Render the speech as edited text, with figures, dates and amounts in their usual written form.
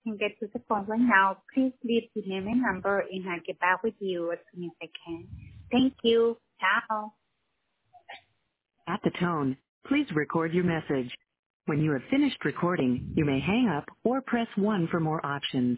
can get to the phone right now, please leave your name and number, and I'll get back with you as soon as I can. Thank you. Ciao. At the tone, please record your message. When you have finished recording, you may hang up or press 1 for more options.